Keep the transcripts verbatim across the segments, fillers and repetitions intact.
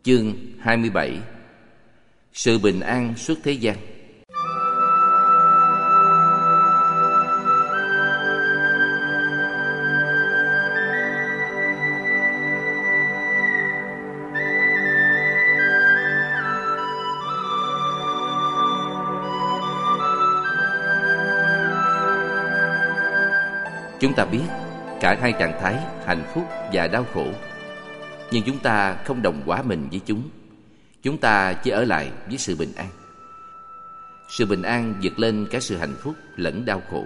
Chương hai mươi bảy. Sự bình an suốt thế gian. Chúng ta biết cả hai trạng thái hạnh phúc và đau khổ, nhưng chúng ta không đồng hóa mình với chúng. Chúng ta chỉ ở lại với sự bình an. Sự bình an vượt lên cả sự hạnh phúc lẫn đau khổ.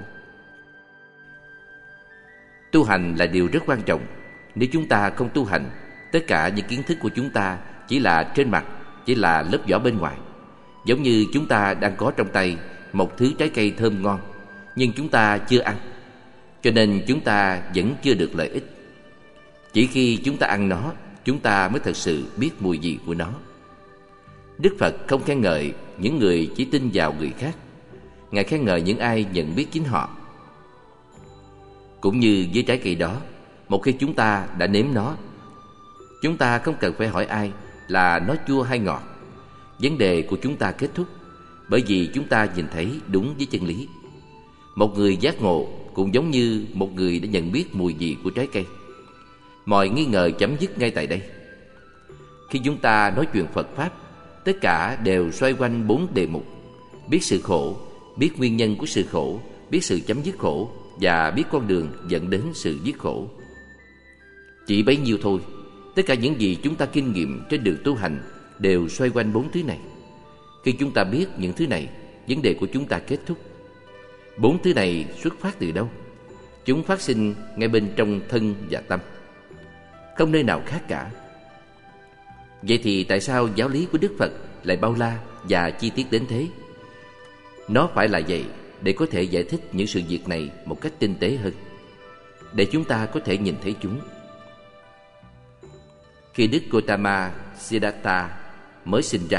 Tu hành là điều rất quan trọng. Nếu chúng ta không tu hành, tất cả những kiến thức của chúng ta chỉ là trên mặt, chỉ là lớp vỏ bên ngoài. Giống như chúng ta đang có trong tay một thứ trái cây thơm ngon, nhưng chúng ta chưa ăn, cho nên chúng ta vẫn chưa được lợi ích. Chỉ khi chúng ta ăn nó, chúng ta mới thật sự biết mùi vị của nó. Đức Phật không khen ngợi những người chỉ tin vào người khác. Ngài khen ngợi những ai nhận biết chính họ. Cũng như với trái cây đó, một khi chúng ta đã nếm nó, chúng ta không cần phải hỏi ai là nó chua hay ngọt. Vấn đề của chúng ta kết thúc, bởi vì chúng ta nhìn thấy đúng với chân lý. Một người giác ngộ cũng giống như một người đã nhận biết mùi vị của trái cây. Mọi nghi ngờ chấm dứt ngay tại đây. Khi chúng ta nói chuyện Phật Pháp, tất cả đều xoay quanh bốn đề mục: biết sự khổ, biết nguyên nhân của sự khổ, biết sự chấm dứt khổ, và biết con đường dẫn đến sự dứt khổ. Chỉ bấy nhiêu thôi. Tất cả những gì chúng ta kinh nghiệm trên đường tu hành đều xoay quanh bốn thứ này. Khi chúng ta biết những thứ này, vấn đề của chúng ta kết thúc. Bốn thứ này xuất phát từ đâu? Chúng phát sinh ngay bên trong thân và tâm, không nơi nào khác cả. Vậy thì tại sao giáo lý của Đức Phật lại bao la và chi tiết đến thế? Nó phải là vậy để có thể giải thích những sự việc này một cách tinh tế hơn, để chúng ta có thể nhìn thấy chúng. Khi Đức Gautama Siddhartha mới sinh ra,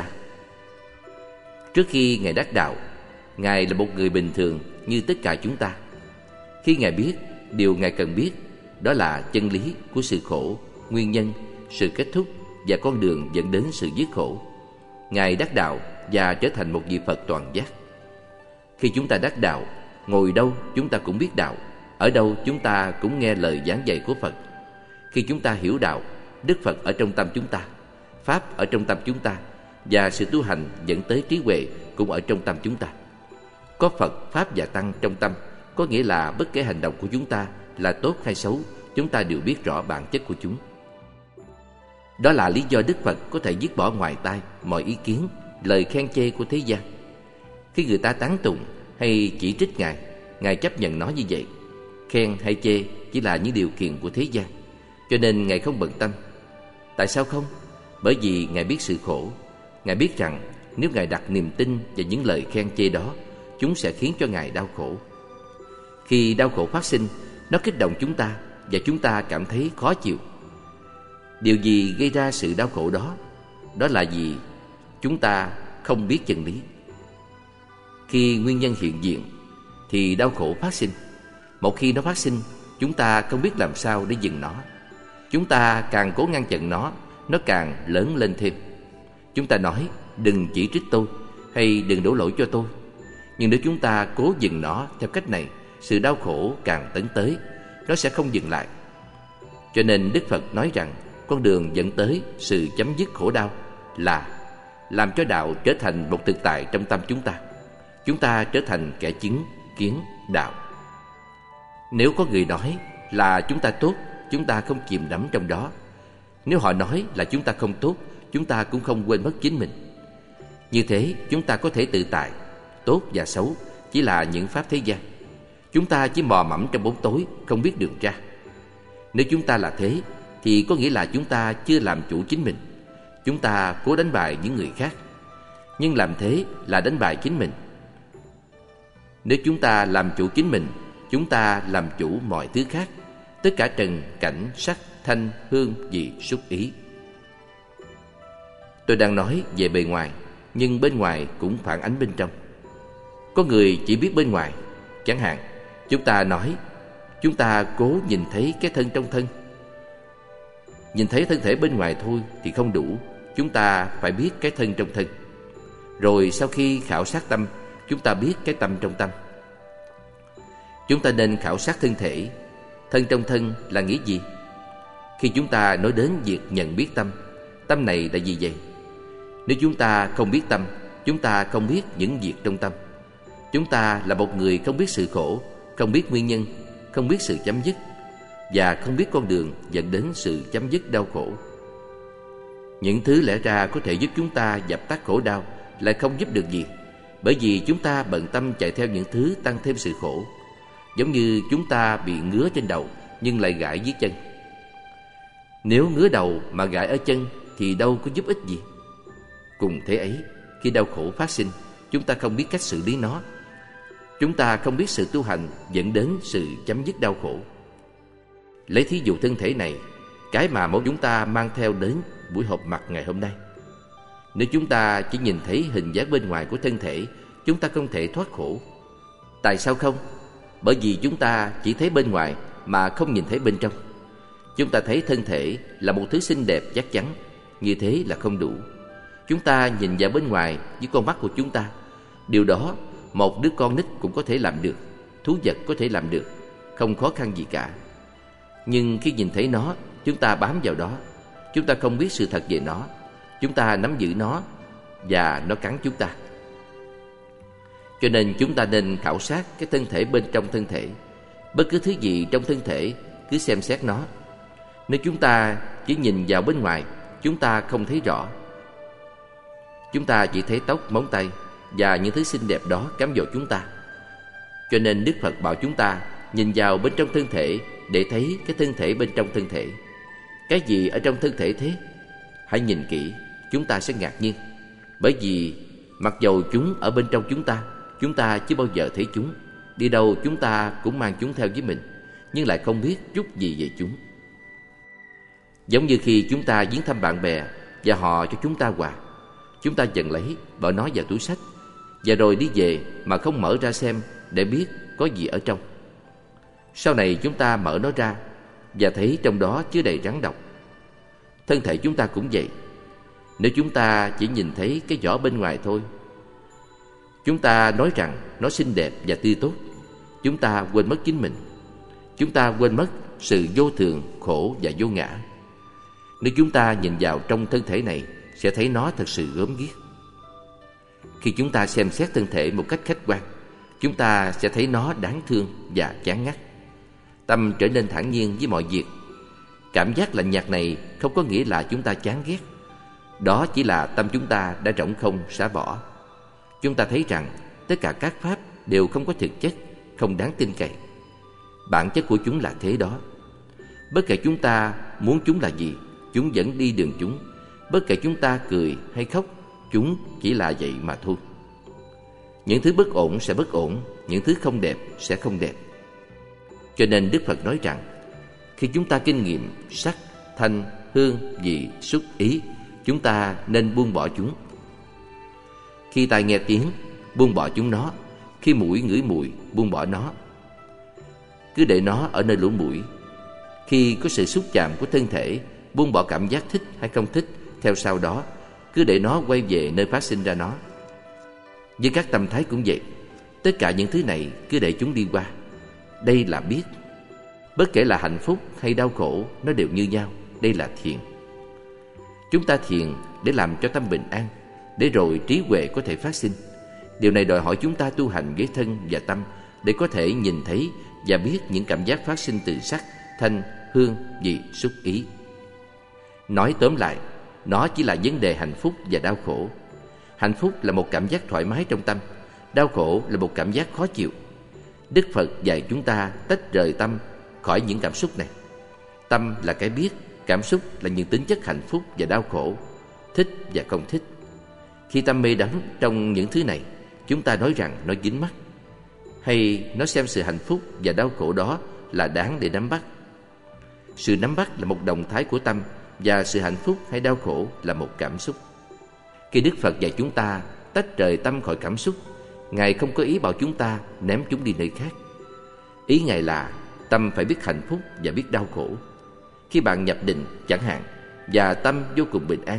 trước khi Ngài đắc đạo, Ngài là một người bình thường như tất cả chúng ta. Khi Ngài biết, điều Ngài cần biết đó là chân lý của sự khổ, nguyên nhân, sự kết thúc và con đường dẫn đến sự dứt khổ, Ngài đắc đạo và trở thành một vị Phật toàn giác. Khi chúng ta đắc đạo, ngồi đâu chúng ta cũng biết đạo, ở đâu chúng ta cũng nghe lời giảng dạy của Phật. Khi chúng ta hiểu đạo, Đức Phật ở trong tâm chúng ta, Pháp ở trong tâm chúng ta, và sự tu hành dẫn tới trí huệ cũng ở trong tâm chúng ta. Có Phật, Pháp và Tăng trong tâm, có nghĩa là bất kể hành động của chúng ta là tốt hay xấu, chúng ta đều biết rõ bản chất của chúng. Đó là lý do Đức Phật có thể dứt bỏ ngoài tai mọi ý kiến, lời khen chê của thế gian. Khi người ta tán tụng hay chỉ trích Ngài, Ngài chấp nhận nó như vậy. Khen hay chê chỉ là những điều kiện của thế gian, cho nên Ngài không bận tâm. Tại sao không? Bởi vì Ngài biết sự khổ. Ngài biết rằng nếu Ngài đặt niềm tin vào những lời khen chê đó, chúng sẽ khiến cho Ngài đau khổ. Khi đau khổ phát sinh, nó kích động chúng ta và chúng ta cảm thấy khó chịu. Điều gì gây ra sự đau khổ đó? Đó là vì chúng ta không biết chân lý. Khi nguyên nhân hiện diện thì đau khổ phát sinh. Một khi nó phát sinh, chúng ta không biết làm sao để dừng nó. Chúng ta càng cố ngăn chặn nó, nó càng lớn lên thêm. Chúng ta nói đừng chỉ trích tôi, hay đừng đổ lỗi cho tôi. Nhưng nếu chúng ta cố dừng nó theo cách này, sự đau khổ càng tấn tới, nó sẽ không dừng lại. Cho nên Đức Phật nói rằng con đường dẫn tới sự chấm dứt khổ đau là làm cho đạo trở thành một thực tại trong tâm chúng ta. Chúng ta trở thành kẻ chứng kiến đạo. Nếu có người nói là chúng ta tốt, chúng ta không chìm đắm trong đó. Nếu họ nói là chúng ta không tốt, chúng ta cũng không quên mất chính mình. Như thế chúng ta có thể tự tại. Tốt và xấu chỉ là những pháp thế gian. Chúng ta chỉ mò mẫm trong bóng tối, không biết đường ra. Nếu chúng ta là thế, thì có nghĩa là chúng ta chưa làm chủ chính mình. Chúng ta cố đánh bại những người khác, nhưng làm thế là đánh bại chính mình. Nếu chúng ta làm chủ chính mình, chúng ta làm chủ mọi thứ khác, tất cả trần, cảnh, sắc, thanh, hương, vị, xúc, ý. Tôi đang nói về bề ngoài, nhưng bên ngoài cũng phản ánh bên trong. Có người chỉ biết bên ngoài. Chẳng hạn, chúng ta nói chúng ta cố nhìn thấy cái thân trong thân. Nhìn thấy thân thể bên ngoài thôi thì không đủ, chúng ta phải biết cái thân trong thân. Rồi sau khi khảo sát tâm, chúng ta biết cái tâm trong tâm. Chúng ta nên khảo sát thân thể. Thân trong thân là nghĩa gì? Khi chúng ta nói đến việc nhận biết tâm, tâm này là gì vậy? Nếu chúng ta không biết tâm, chúng ta không biết những việc trong tâm. Chúng ta là một người không biết sự khổ, không biết nguyên nhân, không biết sự chấm dứt, và không biết con đường dẫn đến sự chấm dứt đau khổ. Những thứ lẽ ra có thể giúp chúng ta dập tắt khổ đau lại không giúp được gì, bởi vì chúng ta bận tâm chạy theo những thứ tăng thêm sự khổ. Giống như chúng ta bị ngứa trên đầu nhưng lại gãi dưới chân. Nếu ngứa đầu mà gãi ở chân thì đâu có giúp ích gì. Cùng thế ấy, khi đau khổ phát sinh, chúng ta không biết cách xử lý nó. Chúng ta không biết sự tu hành dẫn đến sự chấm dứt đau khổ. Lấy thí dụ thân thể này, cái mà mỗi chúng ta mang theo đến buổi họp mặt ngày hôm nay. Nếu chúng ta chỉ nhìn thấy hình dáng bên ngoài của thân thể, chúng ta không thể thoát khổ. Tại sao không? Bởi vì chúng ta chỉ thấy bên ngoài mà không nhìn thấy bên trong. Chúng ta thấy thân thể là một thứ xinh đẹp chắc chắn, như thế là không đủ. Chúng ta nhìn vào bên ngoài với con mắt của chúng ta. Điều đó một đứa con nít cũng có thể làm được, thú vật có thể làm được, không khó khăn gì cả. Nhưng khi nhìn thấy nó, chúng ta bám vào đó. Chúng ta không biết sự thật về nó. Chúng ta nắm giữ nó và nó cắn chúng ta. Cho nên chúng ta nên khảo sát cái thân thể bên trong thân thể. Bất cứ thứ gì trong thân thể, cứ xem xét nó. Nếu chúng ta chỉ nhìn vào bên ngoài, chúng ta không thấy rõ. Chúng ta chỉ thấy tóc, móng tay và những thứ xinh đẹp đó cám dỗ chúng ta. Cho nên Đức Phật bảo chúng ta nhìn vào bên trong thân thể để thấy cái thân thể bên trong thân thể. Cái gì ở trong thân thể thế? Hãy nhìn kỹ, chúng ta sẽ ngạc nhiên. Bởi vì mặc dầu chúng ở bên trong chúng ta, chúng ta chưa bao giờ thấy chúng. Đi đâu chúng ta cũng mang chúng theo với mình, nhưng lại không biết chút gì về chúng. Giống như khi chúng ta viếng thăm bạn bè và họ cho chúng ta quà, chúng ta dần lấy, bỏ nó vào túi xách và rồi đi về mà không mở ra xem để biết có gì ở trong. Sau này chúng ta mở nó ra và thấy trong đó chứa đầy rắn độc. Thân thể chúng ta cũng vậy. Nếu chúng ta chỉ nhìn thấy cái vỏ bên ngoài thôi, chúng ta nói rằng nó xinh đẹp và tươi tốt, chúng ta quên mất chính mình. Chúng ta quên mất sự vô thường, khổ và vô ngã. Nếu chúng ta nhìn vào trong thân thể này, sẽ thấy nó thật sự gớm ghiếc. Khi chúng ta xem xét thân thể một cách khách quan, chúng ta sẽ thấy nó đáng thương và chán ngắt. Tâm trở nên thản nhiên với mọi việc. Cảm giác lạnh nhạt này không có nghĩa là chúng ta chán ghét. Đó chỉ là tâm chúng ta đã rỗng không, xả bỏ. Chúng ta thấy rằng tất cả các pháp đều không có thực chất, không đáng tin cậy. Bản chất của chúng là thế đó. Bất kể chúng ta muốn chúng là gì, chúng vẫn đi đường chúng. Bất kể chúng ta cười hay khóc, chúng chỉ là vậy mà thôi. Những thứ bất ổn sẽ bất ổn, những thứ không đẹp sẽ không đẹp. Cho nên Đức Phật nói rằng, khi chúng ta kinh nghiệm sắc, thanh, hương, vị, xúc, ý, chúng ta nên buông bỏ chúng. Khi tai nghe tiếng, buông bỏ chúng nó. Khi mũi ngửi mùi, buông bỏ nó. Cứ để nó ở nơi lỗ mũi. Khi có sự xúc chạm của thân thể, buông bỏ cảm giác thích hay không thích. Theo sau đó, cứ để nó quay về nơi phát sinh ra nó. Với các tâm thái cũng vậy. Tất cả những thứ này cứ để chúng đi qua. Đây là biết. Bất kể là hạnh phúc hay đau khổ, nó đều như nhau. Đây là thiền. Chúng ta thiền để làm cho tâm bình an, để rồi trí huệ có thể phát sinh. Điều này đòi hỏi chúng ta tu hành với thân và tâm để có thể nhìn thấy và biết những cảm giác phát sinh từ sắc, thanh, hương, vị, xúc, ý. Nói tóm lại, nó chỉ là vấn đề hạnh phúc và đau khổ. Hạnh phúc là một cảm giác thoải mái trong tâm, đau khổ là một cảm giác khó chịu. Đức Phật dạy chúng ta tách rời tâm khỏi những cảm xúc này. Tâm là cái biết, cảm xúc là những tính chất hạnh phúc và đau khổ, thích và không thích. Khi tâm mê đắm trong những thứ này, chúng ta nói rằng nó dính mắc, hay nó xem sự hạnh phúc và đau khổ đó là đáng để nắm bắt. Sự nắm bắt là một động thái của tâm, và sự hạnh phúc hay đau khổ là một cảm xúc. Khi Đức Phật dạy chúng ta tách rời tâm khỏi cảm xúc, Ngài không có ý bảo chúng ta ném chúng đi nơi khác. Ý Ngài là tâm phải biết hạnh phúc và biết đau khổ. Khi bạn nhập định chẳng hạn, và tâm vô cùng bình an,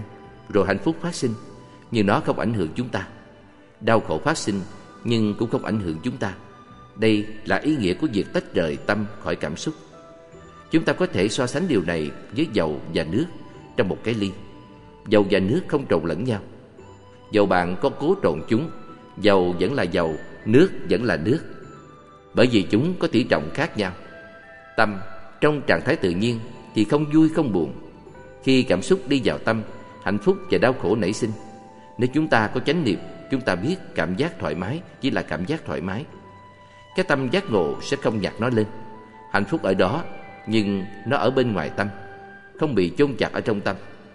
rồi hạnh phúc phát sinh, nhưng nó không ảnh hưởng chúng ta. Đau khổ phát sinh, nhưng cũng không ảnh hưởng chúng ta. Đây là ý nghĩa của việc tách rời tâm khỏi cảm xúc. Chúng ta có thể so sánh điều này với dầu và nước trong một cái ly. Dầu và nước không trộn lẫn nhau. Dầu bạn có cố trộn chúng, dầu vẫn là dầu, nước vẫn là nước, bởi vì chúng có tỷ trọng khác nhau. Tâm trong trạng thái tự nhiên thì không vui không buồn. Khi cảm xúc đi vào tâm, hạnh phúc và đau khổ nảy sinh. Nếu chúng ta có chánh niệm, chúng ta biết cảm giác thoải mái chỉ là cảm giác thoải mái. Cái tâm giác ngộ sẽ không nhặt nó lên. Hạnh phúc ở đó, nhưng nó ở bên ngoài tâm, không bị chôn chặt ở trong tâm.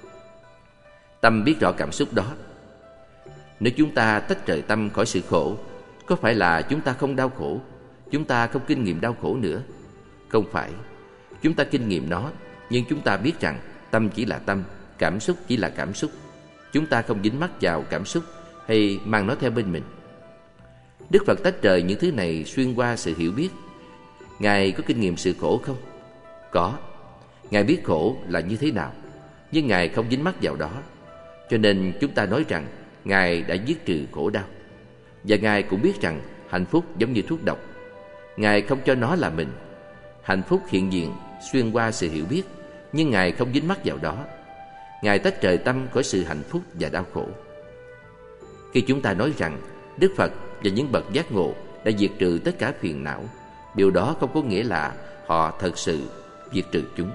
Tâm biết rõ cảm xúc đó. Nếu chúng ta tách rời tâm khỏi sự khổ, có phải là chúng ta không đau khổ, chúng ta không kinh nghiệm đau khổ nữa? Không phải. Chúng ta kinh nghiệm nó, nhưng chúng ta biết rằng tâm chỉ là tâm, cảm xúc chỉ là cảm xúc. Chúng ta không dính mắc vào cảm xúc hay mang nó theo bên mình. Đức Phật tách rời những thứ này xuyên qua sự hiểu biết. Ngài có kinh nghiệm sự khổ không? Có. Ngài biết khổ là như thế nào, nhưng Ngài không dính mắc vào đó. Cho nên chúng ta nói rằng Ngài đã giết trừ khổ đau. Và Ngài cũng biết rằng hạnh phúc giống như thuốc độc. Ngài không cho nó là mình. Hạnh phúc hiện diện xuyên qua sự hiểu biết, nhưng Ngài không dính mắc vào đó. Ngài tách rời tâm khỏi sự hạnh phúc và đau khổ. Khi chúng ta nói rằng Đức Phật và những bậc giác ngộ đã diệt trừ tất cả phiền não, điều đó không có nghĩa là họ thật sự diệt trừ chúng.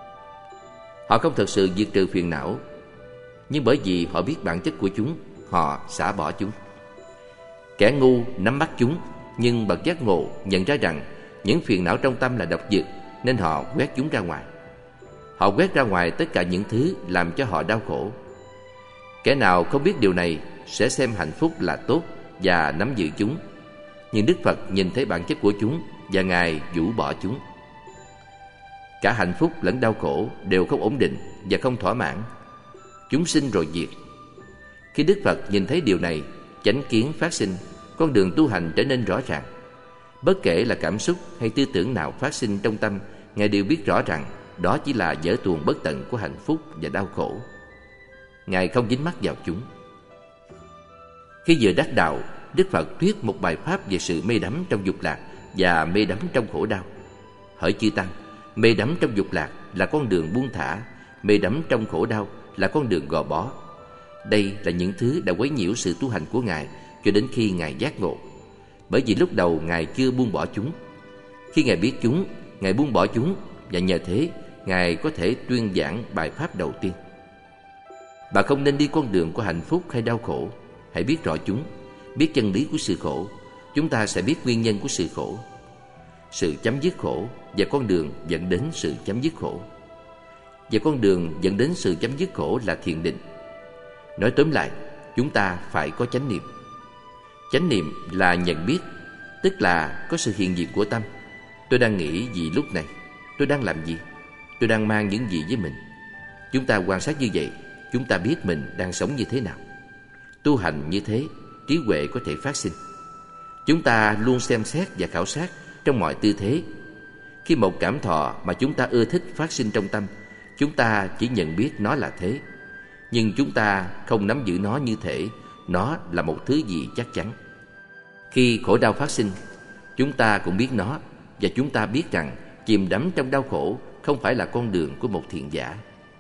Họ không thật sự diệt trừ phiền não, nhưng bởi vì họ biết bản chất của chúng, họ xả bỏ chúng. Kẻ ngu nắm bắt chúng, nhưng bậc giác ngộ nhận ra rằng những phiền não trong tâm là độc dược, nên họ quét chúng ra ngoài. Họ quét ra ngoài tất cả những thứ làm cho họ đau khổ. Kẻ nào không biết điều này sẽ xem hạnh phúc là tốt và nắm giữ chúng. Nhưng Đức Phật nhìn thấy bản chất của chúng và Ngài rũ bỏ chúng. Cả hạnh phúc lẫn đau khổ đều không ổn định và không thỏa mãn. Chúng sinh rồi diệt. Khi Đức Phật nhìn thấy điều này, chánh kiến phát sinh, con đường tu hành trở nên rõ ràng. Bất kể là cảm xúc hay tư tưởng nào phát sinh trong tâm, Ngài đều biết rõ rằng đó chỉ là vở tuồng bất tận của hạnh phúc và đau khổ. Ngài không dính mắc vào chúng. Khi vừa đắc đạo, Đức Phật thuyết một bài pháp về sự mê đắm trong dục lạc và mê đắm trong khổ đau. Hỡi chư tăng, mê đắm trong dục lạc là con đường buông thả, mê đắm trong khổ đau là con đường gò bó. Đây là những thứ đã quấy nhiễu sự tu hành của Ngài cho đến khi Ngài giác ngộ. Bởi vì lúc đầu Ngài chưa buông bỏ chúng. Khi Ngài biết chúng, Ngài buông bỏ chúng, và nhờ thế Ngài có thể tuyên giảng bài pháp đầu tiên. Bạn không nên đi con đường của hạnh phúc hay đau khổ. Hãy biết rõ chúng, biết chân lý của sự khổ. Chúng ta sẽ biết nguyên nhân của sự khổ, sự chấm dứt khổ và con đường dẫn đến sự chấm dứt khổ. Và con đường dẫn đến sự chấm dứt khổ là thiền định. Nói tóm lại, chúng ta phải có chánh niệm. Chánh niệm là nhận biết, tức là có sự hiện diện của tâm. Tôi đang nghĩ gì lúc này? Tôi đang làm gì? Tôi đang mang những gì với mình? Chúng ta quan sát như vậy, chúng ta biết mình đang sống như thế nào. Tu hành như thế, trí huệ có thể phát sinh. Chúng ta luôn xem xét và khảo sát trong mọi tư thế. Khi một cảm thọ mà chúng ta ưa thích phát sinh trong tâm, chúng ta chỉ nhận biết nó là thế. Nhưng chúng ta không nắm giữ nó như thể nó là một thứ gì chắc chắn. Khi khổ đau phát sinh, chúng ta cũng biết nó, và chúng ta biết rằng chìm đắm trong đau khổ không phải là con đường của một thiện giả.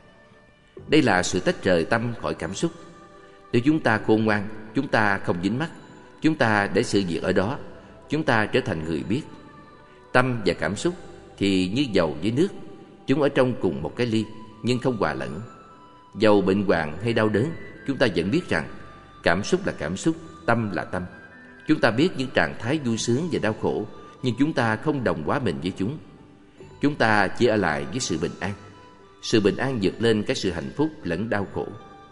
Đây là sự tách rời tâm khỏi cảm xúc. Nếu chúng ta khôn ngoan, chúng ta không dính mắc, chúng ta để sự việc ở đó, chúng ta trở thành người biết. Tâm và cảm xúc thì như dầu với nước, chúng ở trong cùng một cái ly nhưng không hòa lẫn. Dầu bệnh hoạn hay đau đớn, chúng ta vẫn biết rằng cảm xúc là cảm xúc, tâm là tâm. Chúng ta biết những trạng thái vui sướng và đau khổ, nhưng chúng ta không đồng hóa mình với chúng. Chúng ta chỉ ở lại với sự bình an. Sự bình an vượt lên cái sự hạnh phúc lẫn đau khổ.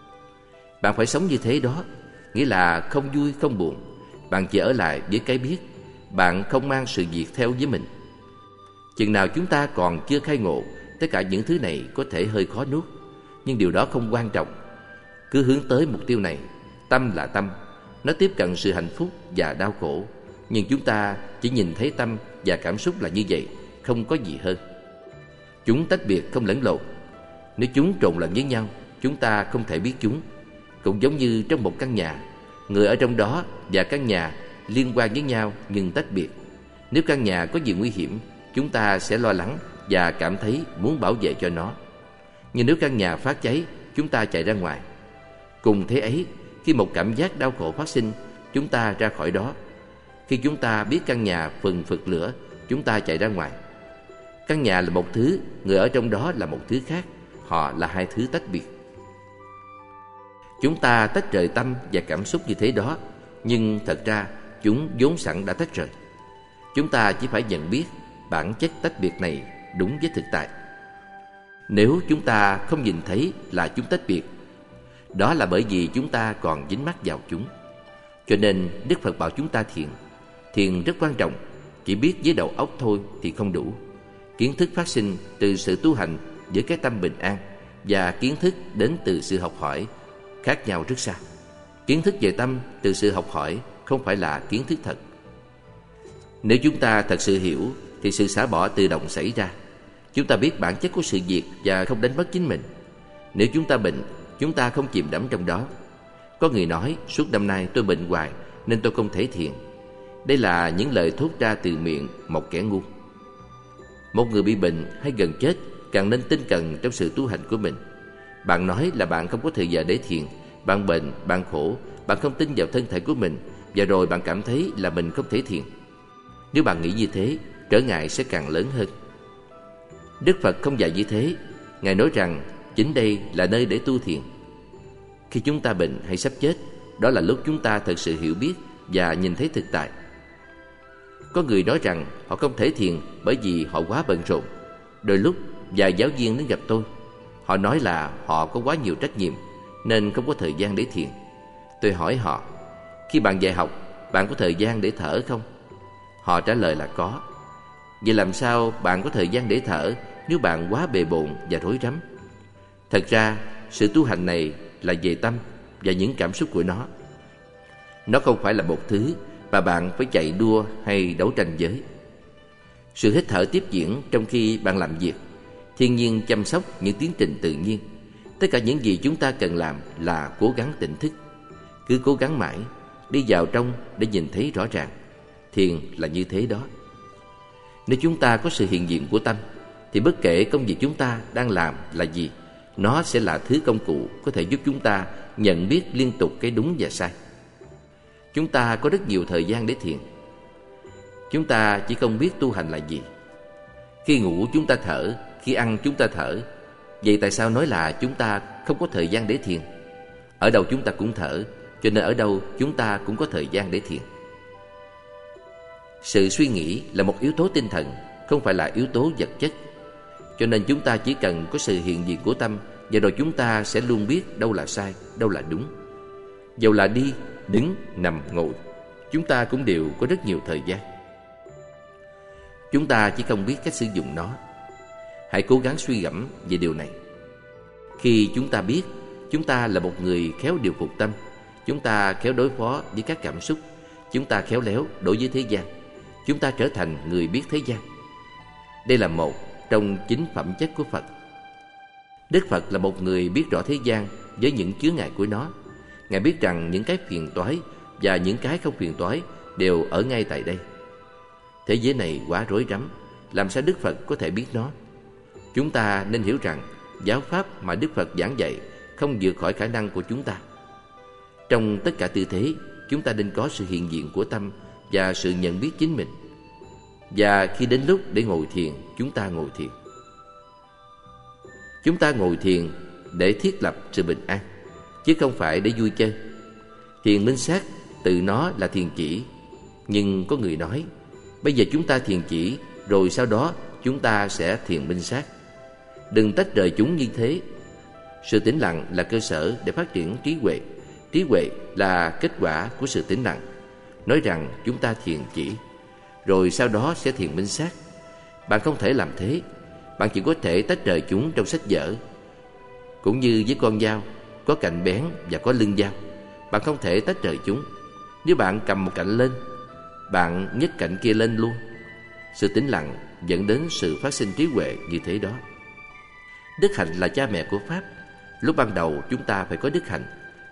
Bạn phải sống như thế đó, nghĩa là không vui không buồn. Bạn chỉ ở lại với cái biết. Bạn không mang sự việc theo với mình. Chừng nào chúng ta còn chưa khai ngộ, tất cả những thứ này có thể hơi khó nuốt. Nhưng điều đó không quan trọng. Cứ hướng tới mục tiêu này. Tâm là tâm, nó tiếp cận sự hạnh phúc và đau khổ. Nhưng chúng ta chỉ nhìn thấy tâm và cảm xúc là như vậy, không có gì hơn. Chúng tách biệt không lẫn lộn. Nếu chúng trộn lẫn với nhau, chúng ta không thể biết chúng. Cũng giống như trong một căn nhà, người ở trong đó và căn nhà liên quan với nhau nhưng tách biệt. Nếu căn nhà có gì nguy hiểm, chúng ta sẽ lo lắng và cảm thấy muốn bảo vệ cho nó. Nhưng nếu căn nhà phát cháy, chúng ta chạy ra ngoài. Cùng thế ấy, khi một cảm giác đau khổ phát sinh, chúng ta ra khỏi đó. Khi chúng ta biết căn nhà phừng phực lửa, chúng ta chạy ra ngoài. Căn nhà là một thứ, người ở trong đó là một thứ khác. Họ là hai thứ tách biệt. Chúng ta tách rời tâm và cảm xúc như thế đó, nhưng thật ra chúng vốn sẵn đã tách rời. Chúng ta chỉ phải nhận biết bản chất tách biệt này đúng với thực tại. Nếu chúng ta không nhìn thấy là chúng tách biệt, đó là bởi vì chúng ta còn dính mắc vào chúng. Cho nên Đức Phật bảo chúng ta thiền. Thiền rất quan trọng. Chỉ biết với đầu óc thôi thì không đủ. Kiến thức phát sinh từ sự tu hành với cái tâm bình an, và kiến thức đến từ sự học hỏi khác nhau rất xa. Kiến thức về tâm từ sự học hỏi không phải là kiến thức thật. Nếu chúng ta thật sự hiểu thì sự xả bỏ tự động xảy ra. Chúng ta biết bản chất của sự việc và không đánh mất chính mình. Nếu chúng ta bệnh, chúng ta không chìm đắm trong đó. Có người nói suốt năm nay tôi bệnh hoài nên tôi không thể thiền. Đây là những lời thốt ra từ miệng một kẻ ngu. Một người bị bệnh hay gần chết càng nên tinh cần trong sự tu hành của mình. Bạn nói là bạn không có thời giờ để thiền. Bạn bệnh, bạn khổ, bạn không tin vào thân thể của mình, và rồi bạn cảm thấy là mình không thể thiền. Nếu bạn nghĩ như thế, trở ngại sẽ càng lớn hơn. Đức Phật không dạy như thế. Ngài nói rằng chính đây là nơi để tu thiền. Khi chúng ta bệnh hay sắp chết, đó là lúc chúng ta thật sự hiểu biết và nhìn thấy thực tại. Có người nói rằng họ không thể thiền bởi vì họ quá bận rộn. Đôi lúc vài giáo viên đến gặp tôi. Họ nói là họ có quá nhiều trách nhiệm nên không có thời gian để thiền. Tôi hỏi họ, khi bạn dạy học, bạn có thời gian để thở không? Họ trả lời là có. Vậy làm sao bạn có thời gian để thở nếu bạn quá bề bộn và rối rắm? Thật ra, sự tu hành này là về tâm và những cảm xúc của nó. Nó không phải là một thứ mà bạn phải chạy đua hay đấu tranh với. Sự hít thở tiếp diễn trong khi bạn làm việc. Thiên nhiên chăm sóc những tiến trình tự nhiên. Tất cả những gì chúng ta cần làm là cố gắng tỉnh thức. Cứ cố gắng mãi, đi vào trong để nhìn thấy rõ ràng. Thiền là như thế đó. Nếu chúng ta có sự hiện diện của tâm, thì bất kể công việc chúng ta đang làm là gì, nó sẽ là thứ công cụ có thể giúp chúng ta nhận biết liên tục cái đúng và sai. Chúng ta có rất nhiều thời gian để thiền. Chúng ta chỉ không biết tu hành là gì. Khi ngủ chúng ta thở, khi ăn chúng ta thở. Vậy tại sao nói là chúng ta không có thời gian để thiền? Ở đâu chúng ta cũng thở, cho nên ở đâu chúng ta cũng có thời gian để thiền. Sự suy nghĩ là một yếu tố tinh thần, không phải là yếu tố vật chất. Cho nên chúng ta chỉ cần có sự hiện diện của tâm, và rồi chúng ta sẽ luôn biết đâu là sai, đâu là đúng. Dầu là đi, đứng, nằm, ngồi, chúng ta cũng đều có rất nhiều thời gian. Chúng ta chỉ không biết cách sử dụng nó. Hãy cố gắng suy gẫm về điều này. Khi chúng ta biết chúng ta là một người khéo điều phục tâm, chúng ta khéo đối phó với các cảm xúc, chúng ta khéo léo đối với thế gian, chúng ta trở thành người biết thế gian. Đây là một trong chính phẩm chất của Phật. Đức Phật là một người biết rõ thế gian với những chướng ngại của nó. Ngài biết rằng những cái phiền toái và những cái không phiền toái đều ở ngay tại đây. Thế giới này quá rối rắm, làm sao Đức Phật có thể biết nó? Chúng ta nên hiểu rằng giáo pháp mà Đức Phật giảng dạy không vượt khỏi khả năng của chúng ta. Trong tất cả tư thế, chúng ta nên có sự hiện diện của tâm và sự nhận biết chính mình. Và khi đến lúc để ngồi thiền, chúng ta ngồi thiền. Chúng ta ngồi thiền để thiết lập sự bình an, chứ không phải để vui chơi. Thiền minh sát từ nó là thiền chỉ. Nhưng có người nói, bây giờ chúng ta thiền chỉ, rồi sau đó chúng ta sẽ thiền minh sát. Đừng tách rời chúng như thế. Sự tĩnh lặng là cơ sở để phát triển trí huệ. Trí huệ là kết quả của sự tĩnh lặng. Nói rằng chúng ta thiền chỉ, rồi sau đó sẽ thiền minh sát. Bạn không thể làm thế. Bạn chỉ có thể tách rời chúng trong sách vở. Cũng như với con dao, có cạnh bén và có lưng dao. Bạn không thể tách rời chúng. Nếu bạn cầm một cạnh lên, bạn nhấc cạnh kia lên luôn. Sự tĩnh lặng dẫn đến sự phát sinh trí huệ như thế đó. Đức hạnh là cha mẹ của Pháp. Lúc ban đầu chúng ta phải có đức hạnh.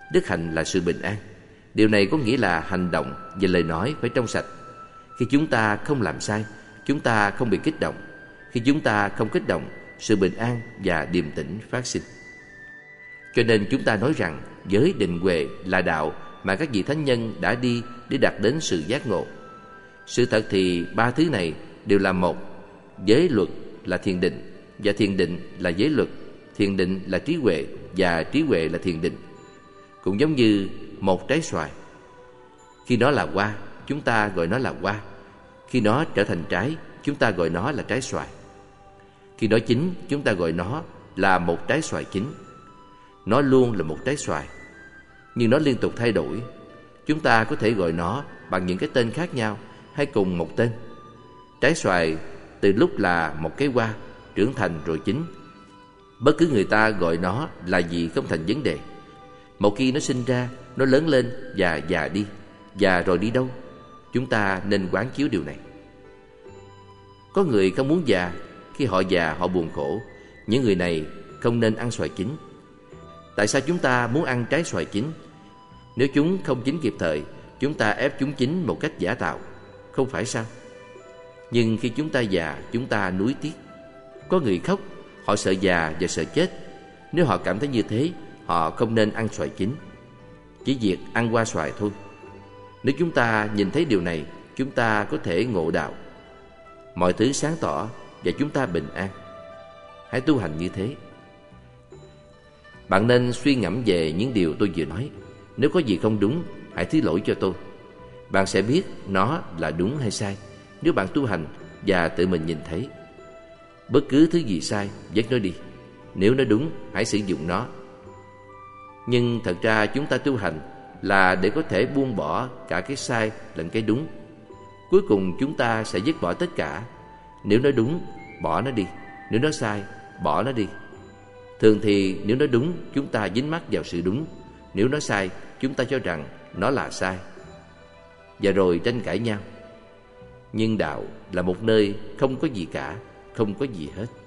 Đức hạnh là sự bình an. Điều này có nghĩa là hành động và lời nói phải trong sạch. Khi chúng ta không làm sai, chúng ta không bị kích động. Khi chúng ta không kích động, sự bình an và điềm tĩnh phát sinh. Cho nên chúng ta nói rằng giới định huệ là đạo mà các vị thánh nhân đã đi để đạt đến sự giác ngộ. Sự thật thì ba thứ này đều là một. Giới luật là thiền định, và thiền định là giới luật. Thiền định là trí huệ, và trí huệ là thiền định. Cũng giống như một trái xoài. Khi nó là hoa, chúng ta gọi nó là hoa. Khi nó trở thành trái, chúng ta gọi nó là trái xoài. Khi nó chín, chúng ta gọi nó là một trái xoài chín. Nó luôn là một trái xoài, nhưng nó liên tục thay đổi. Chúng ta có thể gọi nó bằng những cái tên khác nhau hay cùng một tên. Trái xoài từ lúc là một cái hoa, trưởng thành rồi chín. Bất cứ người ta gọi nó là gì không thành vấn đề. Một khi nó sinh ra, nó lớn lên và già đi. Và rồi đi đâu? Chúng ta nên quán chiếu điều này. Có người không muốn già. Khi họ già họ buồn khổ. Những người này không nên ăn xoài chín. Tại sao chúng ta muốn ăn trái xoài chín? Nếu chúng không chín kịp thời, chúng ta ép chúng chín một cách giả tạo, không phải sao? Nhưng khi chúng ta già, chúng ta nuối tiếc. Có người khóc, họ sợ già và sợ chết. Nếu họ cảm thấy như thế, họ không nên ăn xoài chín, chỉ việc ăn hoa xoài thôi. Nếu chúng ta nhìn thấy điều này, chúng ta có thể ngộ đạo. Mọi thứ sáng tỏ và chúng ta bình an. Hãy tu hành như thế. Bạn nên suy ngẫm về những điều tôi vừa nói. Nếu có gì không đúng, hãy thứ lỗi cho tôi. Bạn sẽ biết nó là đúng hay sai nếu bạn tu hành và tự mình nhìn thấy. Bất cứ thứ gì sai, vứt nó đi. Nếu nó đúng, hãy sử dụng nó. Nhưng thật ra chúng ta tu hành là để có thể buông bỏ cả cái sai lẫn cái đúng. Cuối cùng chúng ta sẽ dứt bỏ tất cả. Nếu nó đúng, bỏ nó đi. Nếu nó sai, bỏ nó đi. Thường thì nếu nó đúng, chúng ta dính mắc vào sự đúng. Nếu nó sai, chúng ta cho rằng nó là sai, và rồi tranh cãi nhau. Nhưng đạo là một nơi không có gì cả, không có gì hết.